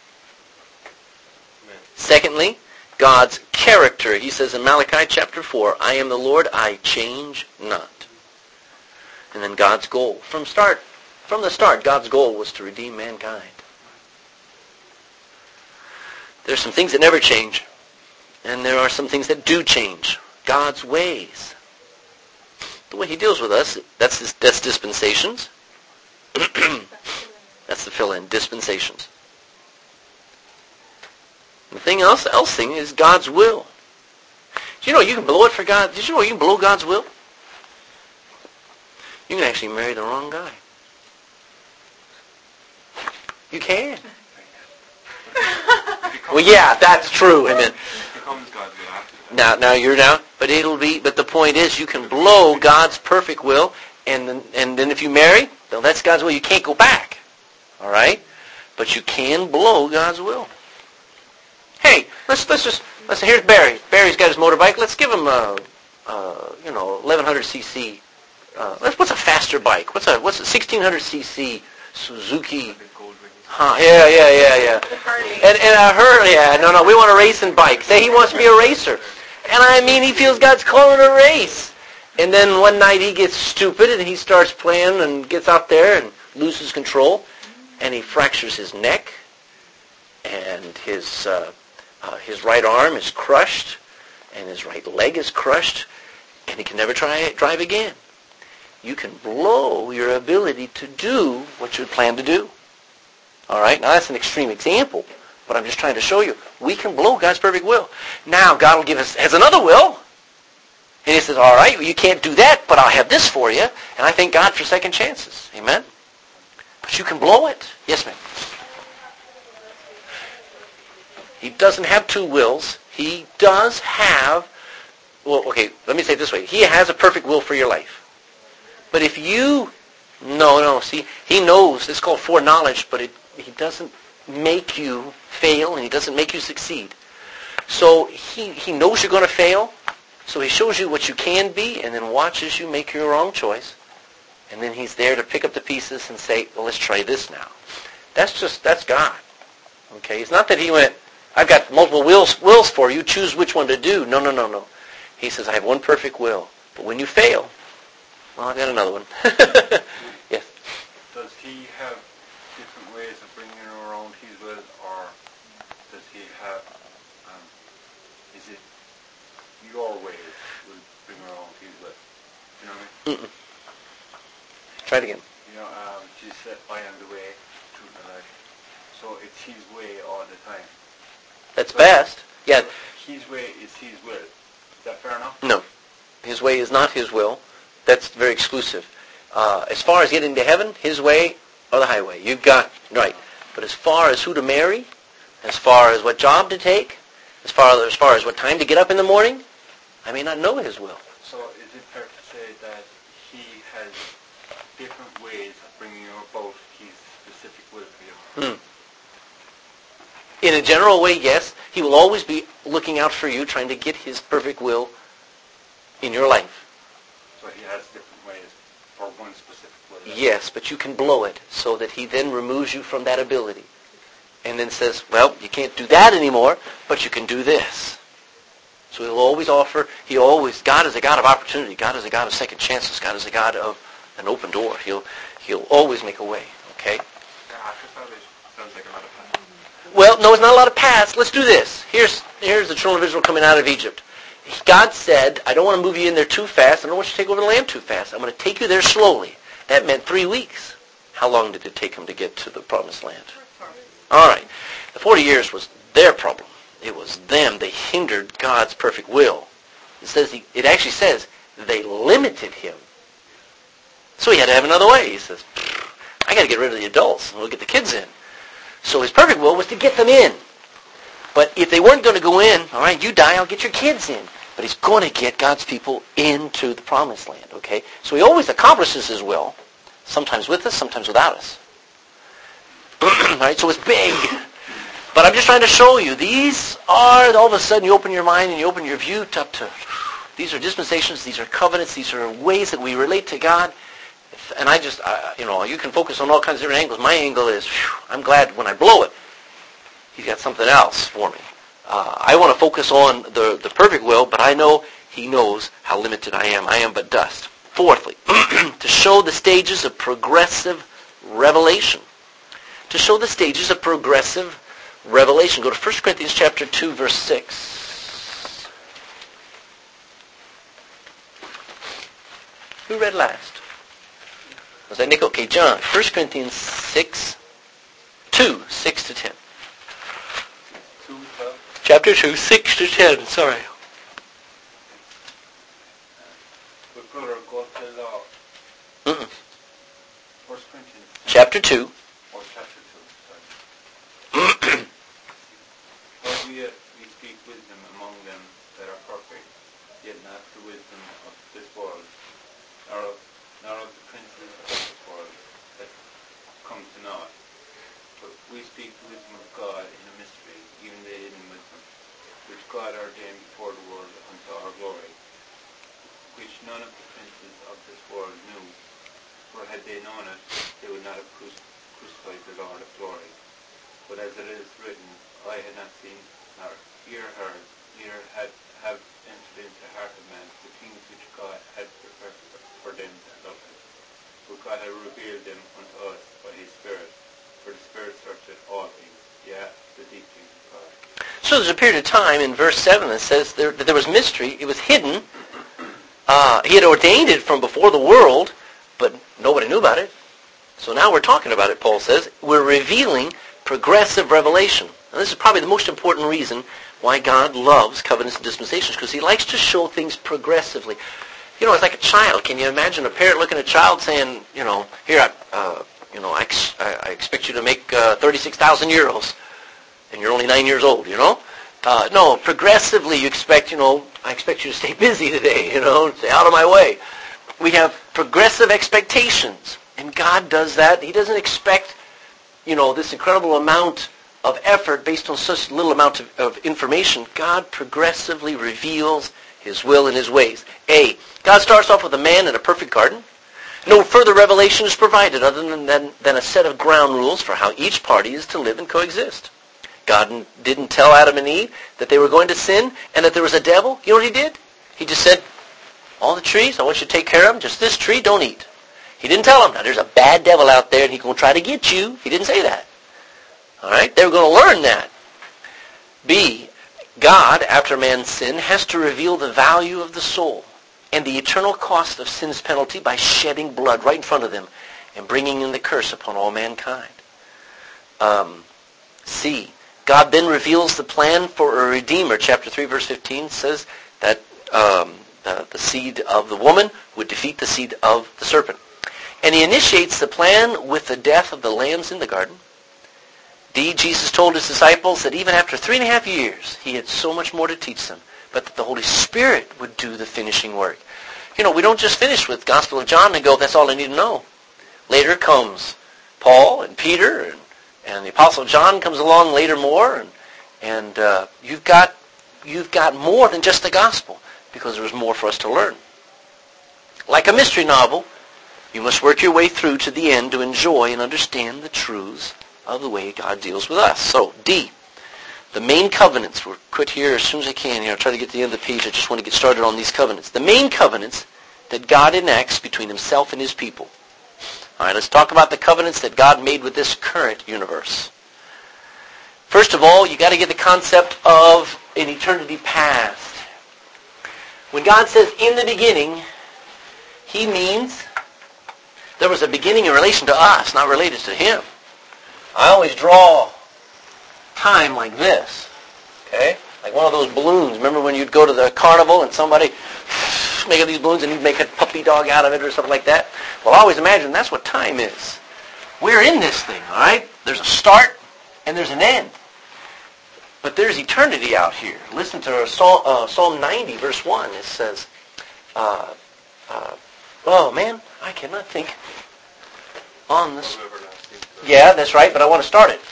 Amen. Secondly, God's character. He says in Malachi chapter four, I am the Lord, I change not. And then God's goal. From start, from the start, God's goal was to redeem mankind. There's some things that never change, and there are some things that do change. God's ways. The way he deals with us, that's, that's dispensations. That's the fill-in, dispensations. The thing else, else thing is God's will. Do you know you can blow it for God? Did you know you can blow God's will? You can actually marry the wrong guy. You can. Well, yeah, that's true. Amen. Now, now you're down, but it'll be. But the point is, you can blow God's perfect will, and then, and then if you marry, well, that's God's will. You can't go back. All right, but you can blow God's will. Hey, let's let's just let's. Here's Barry. Barry's got his motorbike. Let's give him a, a you know, eleven hundred c c. Uh, what's a faster bike? What's a what's a sixteen hundred c c Suzuki? Huh? Yeah, yeah, yeah, yeah. And and I heard, yeah, no, no, we want a racing bike. Say he wants to be a racer, and I mean he feels God's calling a race. And then one night he gets stupid and he starts playing and gets out there and loses control, and he fractures his neck, and his uh, uh, his right arm is crushed, and his right leg is crushed, and he can never try drive again. You can blow your ability to do what you had planned to do. All right? Now, that's an extreme example, but I'm just trying to show you. We can blow God's perfect will. Now, God will give us, has another will, and he says, all right, well, you can't do that, but I'll have this for you, and I thank God for second chances. Amen? But you can blow it. Yes, ma'am? He doesn't have two wills. He does have, well, okay, let me say it this way. He has a perfect will for your life. But if you, no, no, see, he knows, it's called foreknowledge, but it, he doesn't make you fail, and he doesn't make you succeed. So he, he knows you're going to fail, so he shows you what you can be, and then watches you make your wrong choice. And then he's there to pick up the pieces and say, well, let's try this now. That's just, that's God. Okay? It's not that he went, I've got multiple wills, wills for you, choose which one to do. No, no, no, no. He says, I have one perfect will. But when you fail, well, I got another one. Yes. Does he have different ways of bringing around his will, or does he have, um, is it your ways will bring around his will? You know what I mean? Mm-mm. Try it again. You know, um, Jesus said, I am the way, truth, and life. So it's his way all the time. That's best. Yeah. His way is his will. Is that fair enough? No. His way is not his will. That's very exclusive. Uh, as far as getting to heaven, his way or the highway. You've got, right. But as far as who to marry, as far as what job to take, as far as far as what time to get up in the morning, I may not know his will. So is it fair to say that he has different ways of bringing about his specific will for you? Hmm. In a general way, yes. He will always be looking out for you, trying to get his perfect will in your life. So he has different ways for one specific will? Yes, but you can blow it so that he then removes you from that ability. And then says, well, you can't do that anymore, but you can do this. So he'll always offer, he always, God is a God of opportunity. God is a God of second chances. God is a God of an open door. He'll he'll always make a way, okay? Yeah, after salvation sounds like a lot of fun. Well, no, it's not a lot of paths. Let's do this. Here's here's the children of Israel coming out of Egypt. God said, I don't want to move you in there too fast. I don't want you to take over the land too fast. I'm going to take you there slowly. That meant three weeks. How long did it take them to get to the promised land? All right. The forty years was their problem. It was them. They hindered God's perfect will. It says he, it actually says they limited him. So he had to have another way. He says, I got to get rid of the adults and we'll get the kids in. So his perfect will was to get them in. But if they weren't going to go in, all right, you die, I'll get your kids in. But he's going to get God's people into the promised land, okay? So he always accomplishes his will, sometimes with us, sometimes without us. All right, so it's big. But I'm just trying to show you, these are, all of a sudden you open your mind and you open your view to, up to, these are dispensations, these are covenants, these are ways that we relate to God. And I just, uh, you know, you can focus on all kinds of different angles. My angle is, whew, I'm glad when I blow it, he's got something else for me. Uh, I want to focus on the, the perfect will, but I know he knows how limited I am. I am but dust. Fourthly, to show the stages of progressive revelation. To show the stages of progressive revelation. Go to First Corinthians chapter two, verse six. Who read last? Was that Nick? Okay, John. First Corinthians six, two, six to ten. Two, twelve. Chapter two, six to ten. Sorry. But brother, go to the law. Mm-mm. First Corinthians. Chapter two. Or chapter two, sorry. But we, uh, we speak wisdom among them that are perfect, yet not the wisdom of this world, nor of, nor of the princes of this world that come to naught. But we speak the wisdom of God in a mystery, even the hidden wisdom, which God ordained before the world unto our glory, which none of the princes of this world knew. For had they known it, they would not have cruci- crucified the Lord of glory. But as it is written, eye had not seen, nor ear heard, neither had have entered into the heart of man the things which God had prepared for them that love him. But God had revealed them unto us by his Spirit. For the there's a period of time in verse seven that says there, that there was mystery. It was hidden. Uh, he had ordained it from before the world, but nobody knew about it. So now we're talking about it, Paul says. We're revealing progressive revelation. And this is probably the most important reason why God loves covenants and dispensations, because he likes to show things progressively. You know, it's like a child. Can you imagine a parent looking at a child saying, you know, here, I, uh, you know, I, ex- I expect you to make uh, thirty-six thousand euros, and you're only nine years old, you know? Uh, no, progressively you expect, you know, I expect you to stay busy today, you know, stay out of my way. We have progressive expectations, and God does that. He doesn't expect, you know, this incredible amount of effort based on such little amount of, of information. God progressively reveals his will and his ways. A, God starts off with a man in a perfect garden. No further revelation is provided other than, than, than a set of ground rules for how each party is to live and coexist. God didn't tell Adam and Eve that they were going to sin and that there was a devil. You know what he did? He just said, all the trees, I want you to take care of them. Just this tree, don't eat. He didn't tell them, now there's a bad devil out there and he's going to try to get you. He didn't say that. All right? They were going to learn that. B, God, after man's sin, has to reveal the value of the soul and the eternal cost of sin's penalty by shedding blood right in front of them and bringing in the curse upon all mankind. Um, C, God then reveals the plan for a Redeemer. Chapter three, verse fifteen says that um, the, the seed of the woman would defeat the seed of the serpent. And he initiates the plan with the death of the lambs in the garden. D, Jesus told his disciples that even after three and a half years, he had so much more to teach them, but that the Holy Spirit would do the finishing work. You know, we don't just finish with Gospel of John and go, that's all I need to know. Later comes Paul and Peter, and, and the Apostle John comes along later more, and, and uh, you've got you've got more than just the Gospel, because there was more for us to learn. Like a mystery novel, you must work your way through to the end to enjoy and understand the truths of the way God deals with us. So, D, the main covenants. We'll quit here as soon as I can here. I'll try to get to the end of the page. I just want to get started on these covenants. The main covenants that God enacts between himself and his people. All right, let's talk about the covenants that God made with this current universe. First of all, you got to get the concept of an eternity past. When God says, in the beginning, he means there was a beginning in relation to us, not related to him. I always draw time like this, okay? Like one of those balloons. Remember when you'd go to the carnival and somebody make these balloons and you'd make a puppy dog out of it or something like that? Well, I always imagine that's what time is. We're in this thing, all right? There's a start and there's an end. But there's eternity out here. Listen to Psalm, uh, Psalm ninety, verse one. It says, uh, uh, oh, man, I cannot think on this. Yeah, that's right, but I want to start it.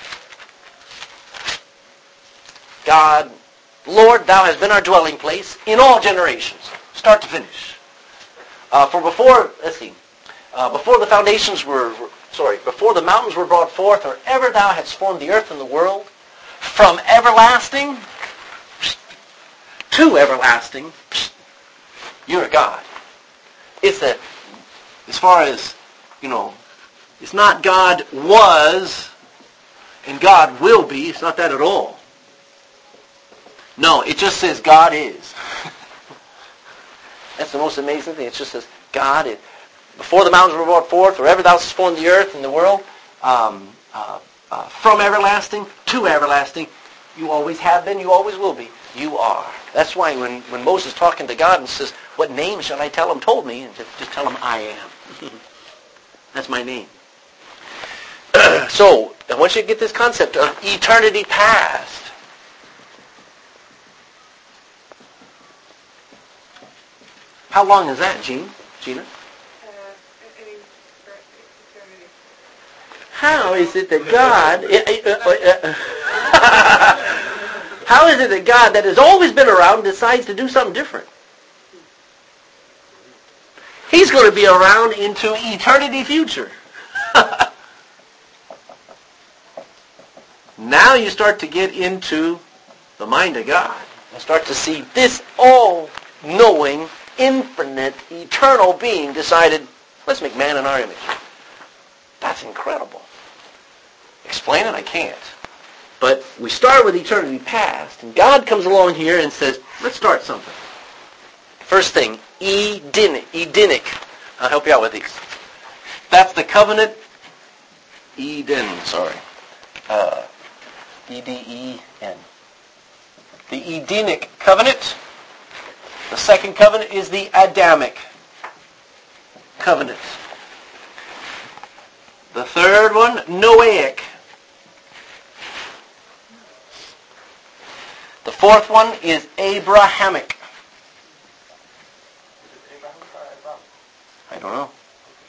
God, Lord, thou hast been our dwelling place in all generations, start to finish. Uh, for before, let's see, uh, before the foundations were, sorry, before the mountains were brought forth, or ever thou hadst formed the earth and the world, from everlasting to everlasting, you're a God. It's that, as far as, you know, it's not God was and God will be. It's not that at all. No, it just says God is. That's the most amazing thing. It just says God is. Before the mountains were brought forth, wherever thou hast formed the earth and the world, um, uh, uh, from everlasting to everlasting, you always have been, you always will be. You are. That's why when, when Moses is talking to God and says, what name shall I tell him told me? And just, just tell him I am. That's my name. So, I want you to get this concept of eternity past. How long is that, Gene? Gina? Uh, any eternity. How is it that God... Uh, uh, uh, how is it that God, that has always been around, decides to do something different? He's going to be around into eternity future. Now you start to get into the mind of God and start to see this all-knowing, infinite, eternal being decided, let's make man in our image. That's incredible. Explain it? I can't. But we start with eternity past, and God comes along here and says, let's start something. First thing, Edenic. Edenic. I'll help you out with these. That's the covenant. Eden, sorry. Uh, E D E N. The Edenic covenant. The second covenant is the Adamic covenant. The third one, Noahic. The fourth one is Abrahamic. I don't know.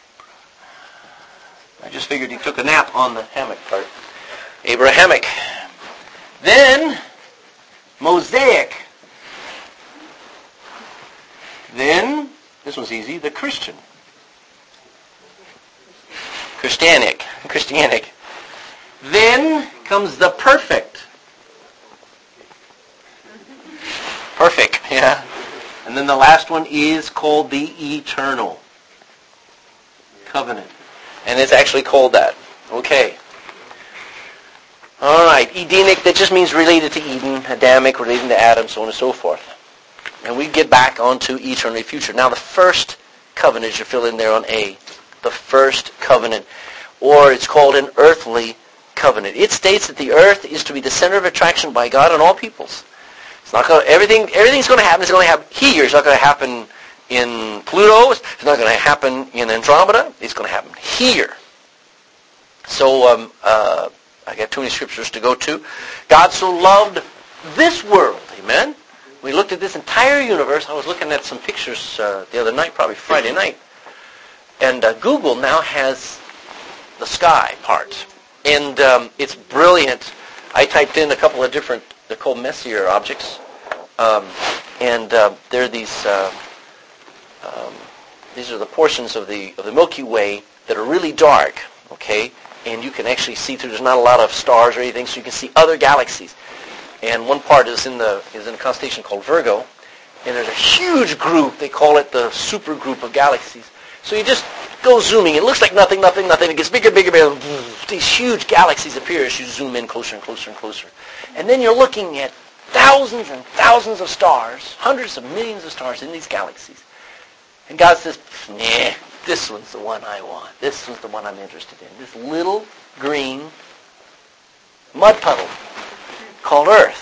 I just figured he took a nap on the hammock part. Abrahamic. Then, Mosaic. Then, this one's easy, the Christian. Christianic. Christianic. Then comes the perfect. Perfect, yeah. And then the last one is called the eternal covenant. And it's actually called that. Okay. All right. Edenic, that just means related to Eden. Adamic, relating to Adam, so on and so forth. And we get back onto eternity future. Now the first covenant, you fill in there on A. The first covenant. Or it's called an earthly covenant. It states that the earth is to be the center of attraction by God on all peoples. It's not going to, everything, everything's going to happen. It's going to happen here. It's not going to happen in Pluto. It's not going to happen in Andromeda. It's going to happen here. So um, uh, I got too many scriptures to go to. God so loved this world. Amen? We looked at this entire universe. I was looking at some pictures uh, the other night, probably Friday night. And uh, Google now has the sky part. And um, it's brilliant. I typed in a couple of different, they're called Messier objects. Um, and uh, they're these, uh, um, these are the portions of the of the Milky Way that are really dark, okay? And you can actually see through, there's not a lot of stars or anything, so you can see other galaxies. And one part is in the is in a constellation called Virgo. And there's a huge group, they call it the super group of galaxies. So you just go zooming. It looks like nothing, nothing, nothing. It gets bigger, bigger, bigger. These huge galaxies appear as you zoom in closer and closer and closer. And then you're looking at thousands and thousands of stars, hundreds of millions of stars in these galaxies. And God says, nah, this one's the one I want. This one's the one I'm interested in. This little green mud puddle called Earth.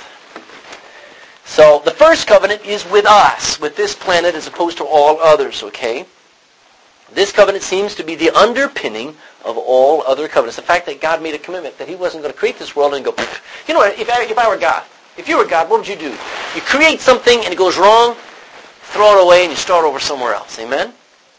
So the first covenant is with us, with this planet as opposed to all others, okay? This covenant seems to be the underpinning of all other covenants. The fact that God made a commitment that he wasn't going to create this world and go, you know, if I, if I were God, if you were God, what would you do? You create something and it goes wrong, throw it away and you start over somewhere else. Amen?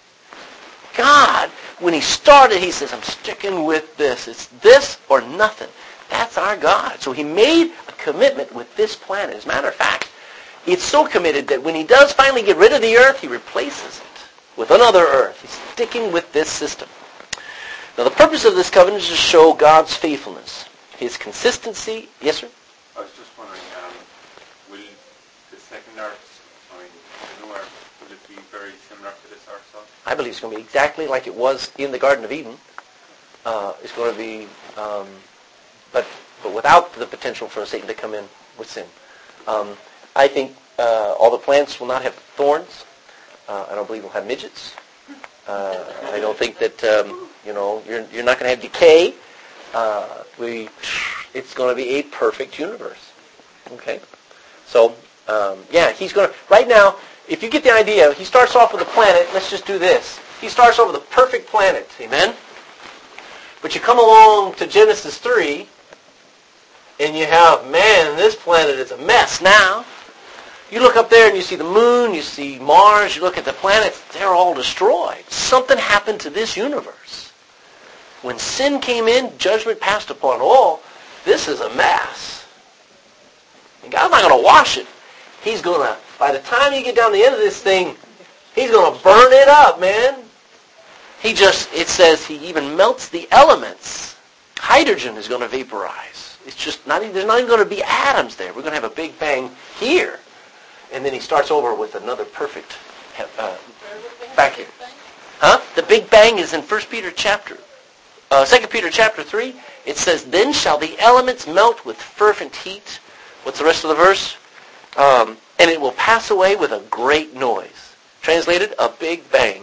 God, when he started, he says, I'm sticking with this. It's this or nothing. That's our God. So he made a commitment with this planet. As a matter of fact, it's so committed that when he does finally get rid of the earth, he replaces it with another earth. He's sticking with this system. Now the purpose of this covenant is to show God's faithfulness, his consistency. Yes, sir? I was just wondering, um, will the second earth, I mean, the new earth, will it be very similar to this earth? So? I believe it's going to be exactly like it was in the Garden of Eden. Uh, it's going to be, um, but but without the potential for Satan to come in with sin. Um, I think uh, all the plants will not have thorns. Uh, I don't believe we'll have midgets. Uh, I don't think that um, you know you're you're not going to have decay. Uh, we, it's going to be a perfect universe. Okay, so um, yeah, he's going to right now. If you get the idea, he starts off with a planet. Let's just do this. He starts off with a perfect planet. Amen. But you come along to Genesis three, and you have, man, this planet is a mess now. You look up there and you see the moon, you see Mars, you look at the planets, they're all destroyed. Something happened to this universe. When sin came in, judgment passed upon all. This is a mess. And God's not going to wash it. He's going to, by the time you get down to the end of this thing, he's going to burn it up, man. He just, it says he even melts the elements. Hydrogen is going to vaporize. It's just not, there's not even going to be atoms there. We're going to have a big bang here. And then he starts over with another perfect uh, vacuum. Huh? The Big Bang is in First Peter chapter Uh, Second Peter chapter three, it says, then shall the elements melt with fervent heat. What's the rest of the verse? Um, and it will pass away with a great noise. Translated, a big bang.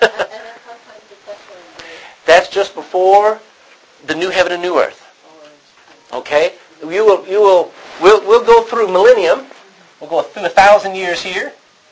That's just before the new heaven and new earth. Okay? You will, you will, we'll, we'll go through millennium. We'll go through a thousand years here,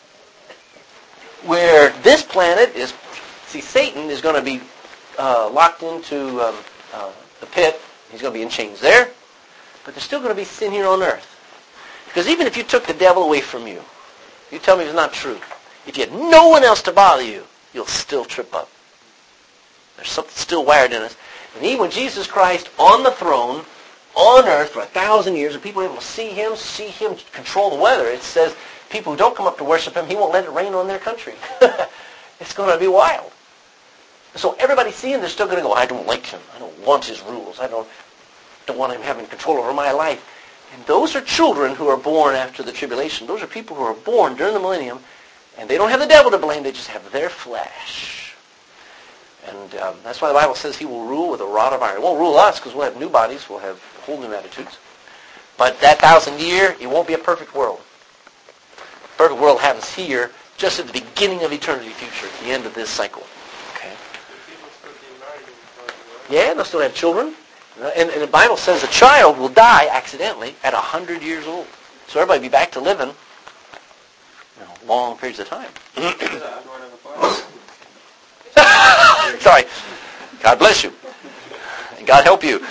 where this planet is, see, Satan is going to be uh, locked into um, uh, the pit. He's going to be in chains there. But there's still going to be sin here on earth. Because even if you took the devil away from you, you tell me it's not true. If you had no one else to bother you, you'll still trip up. There's something still wired in us. And even with Jesus Christ on the throne, on earth for a thousand years, and people are able to see him, see him control the weather, it says people who don't come up to worship him, he won't let it rain on their country. It's going to be wild. So everybody seeing, they're still going to go, I don't like him. I don't want his rules. I don't, don't want him having control over my life. And those are children who are born after the tribulation. Those are people who are born during the millennium, and they don't have the devil to blame. They just have their flesh. And um, that's why the Bible says he will rule with a rod of iron. It won't rule us because we'll have new bodies. We'll have whole new attitudes. But that thousand year, it won't be a perfect world. The perfect world happens here, just at the beginning of eternity future, at the end of this cycle. Okay. Yeah, they'll still have children. And, and the Bible says a child will die accidentally at one hundred years old. So everybody will be back to living, you know, long periods of time. Sorry. God bless you. And God help you.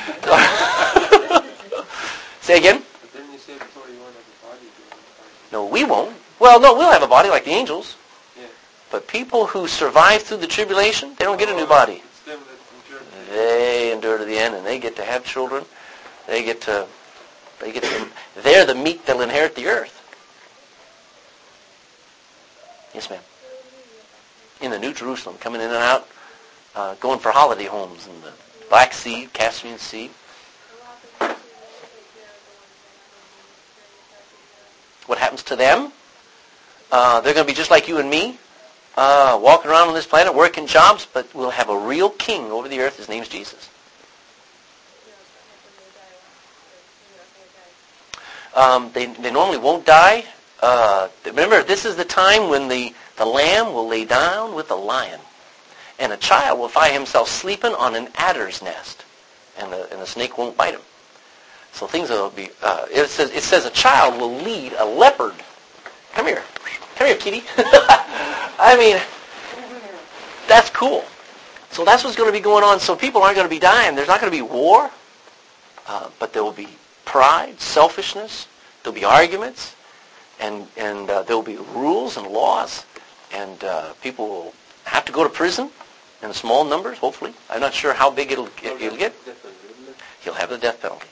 Say again? But then you said before you won't have a body. No, we won't. Well, no, we'll have a body like the angels. Yeah. But people who survive through the tribulation, they don't get a new body. It's them that endure. They endure to the end, and they get to have children. They get to, they get to, they're the meek that'll inherit the earth. Yes, ma'am. In the New Jerusalem, coming in and out, uh, going for holiday homes in the Black Sea, Caspian Sea. What happens to them? Uh, they're going to be just like you and me, uh, walking around on this planet, working jobs, but we'll have a real king over the earth. His name's Jesus. Um, they, they normally won't die. Uh, remember, this is the time when the, the lamb will lay down with the lion. And a child will find himself sleeping on an adder's nest. And the, and the snake won't bite him. So things will be, uh, it says, it says a child will lead a leopard. Come here. Come here, kitty. I mean, that's cool. So that's what's going to be going on. So people aren't going to be dying. There's not going to be war. Uh, but there will be pride, selfishness. There'll be arguments. And, and uh, there will be rules and laws. And uh, people will have to go to prison in small numbers, hopefully. I'm not sure how big it'll, it'll get. He'll have the death penalty.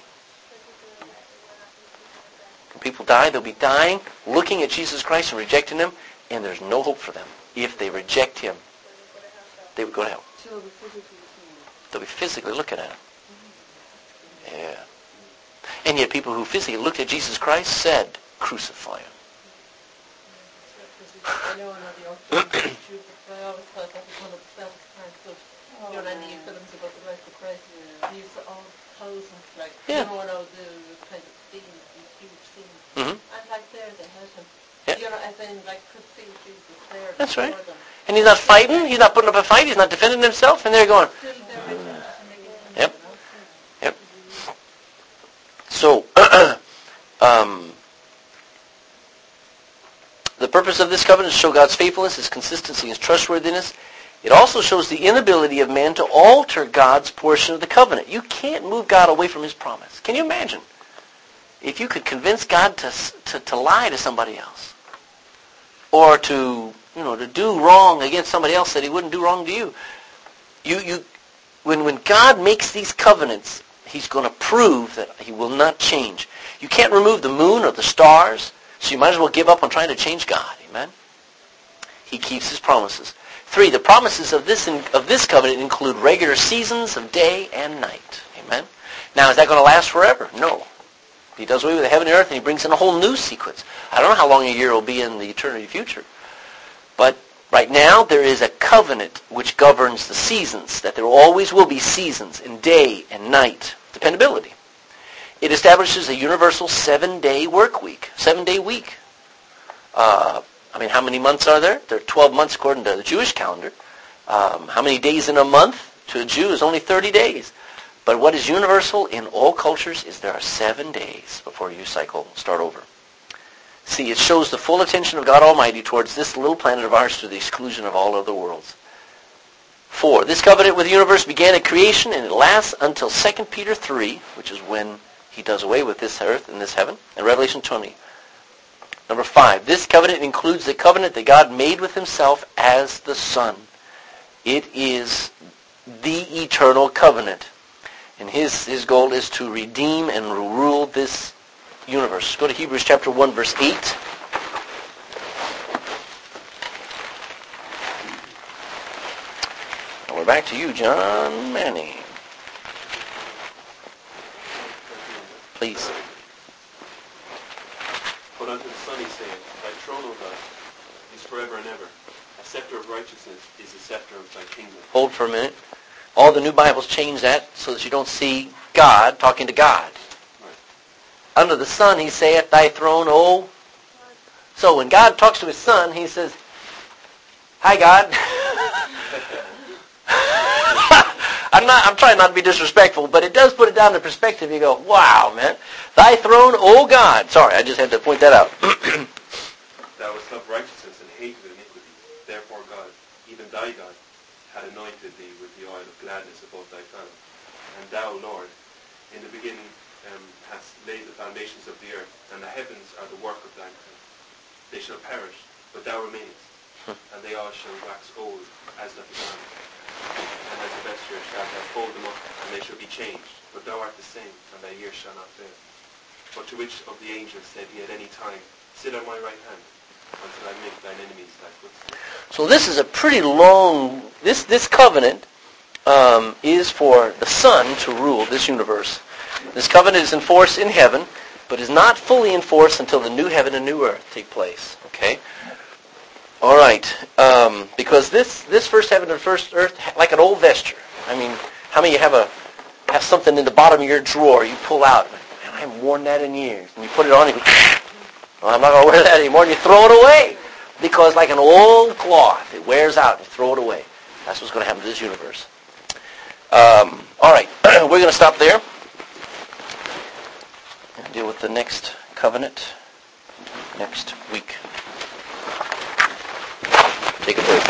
When people die, they'll be dying, looking at Jesus Christ and rejecting him, and there's no hope for them. If they reject him, they would go to hell. They'll be physically looking at him. Yeah. And yet people who physically looked at Jesus Christ said, crucify him. I know another Orthodox Jew, but I always thought that was one of the self-parts of, you know, any films about the life of Christ. He used to own thousands, like, Yeah. you know, when I was doing the kind of scenes, these huge scenes. Mm-hmm. And like there, they had him. Yeah. You know, as in, like, could see Jesus there. That's right. before them. And he's not fighting. He's not putting up a fight. He's not defending himself. And they're going, Still there, I think, to make it, Yep. you know. Yep. So, um, the purpose of this covenant is to show God's faithfulness, his consistency, his trustworthiness. It also shows the inability of man to alter God's portion of the covenant. You can't move God away from his promise. Can you imagine? If you could convince God to, to, to lie to somebody else, or to, you know, to do wrong against somebody else that he wouldn't do wrong to you. You, you, when, when God makes these covenants, he's going to prove that he will not change. You can't remove the moon or the stars, so you might as well give up on trying to change God. Amen? He keeps his promises. Three, the promises of this of this covenant include regular seasons of day and night. Amen? Now, is that going to last forever? No. He does away with the heaven and earth, and he brings in a whole new sequence. I don't know how long a year will be in the eternity future. But Right now, there is a covenant which governs the seasons, that there always will be seasons in day and night. Dependability. It establishes a universal seven-day work week, seven-day week. Uh, I mean, how many months are there? There are twelve months according to the Jewish calendar. Um, how many days in a month? To a Jew is only thirty days. But what is universal in all cultures is there are seven days before your cycle start over. See, it shows the full attention of God Almighty towards this little planet of ours to the exclusion of all other worlds. Four, this covenant with the universe began at creation and it lasts until Second Peter three, which is when he does away with this earth and this heaven, and Revelation twenty. Number five, this covenant includes the covenant that God made with himself as the Son. It is the eternal covenant. And his, his goal is to redeem and rule this universe. Go to Hebrews chapter one, verse eight. And we're back to you, John Manning. Please. But unto the Son he saith, Thy throne, O God, is forever and ever. A scepter of righteousness is the scepter of thy kingdom. Hold for a minute. All the new Bibles change that so that you don't see God talking to God. Right. Under the Son he saith, Thy throne, O. So when God talks to his Son, he says, Hi, God. I'm not. I'm trying not to be disrespectful, but it does put it down to perspective. You go, wow, man. Thy throne, O God. Sorry, I just had to point that out. Thou hast loved righteousness and hated iniquity. Therefore God, even thy God, had anointed thee with the oil of gladness above thy fellow. And thou, Lord, in the beginning um, hast laid the foundations of the earth, and the heavens are the work of thy hand. They shall perish, but thou remainest, and they all shall wax old as doth the garment. And as a vesture shalt thou fold them up, and they shall be changed. But thou art the same, and thy years shall not fail. But to which of the angels said he at any time, Sit on my right hand, until I make thine enemies thy footstool? So this is a pretty long, this, this covenant um, is for the Son to rule this universe. This covenant is in force in heaven, but is not fully in force until the new heaven and new earth take place. Okay? All right. Um, because this, this first heaven and first earth, like an old vesture. I mean, how many of you have, a, have something in the bottom of your drawer you pull out? Man, I haven't worn that in years. And you put it on and you go, well, I'm not going to wear that anymore. And you throw it away. Because like an old cloth, it wears out and you throw it away. That's what's going to happen to this universe. Um, all right. We're going to stop there. And deal with the next covenant next week. Take a break.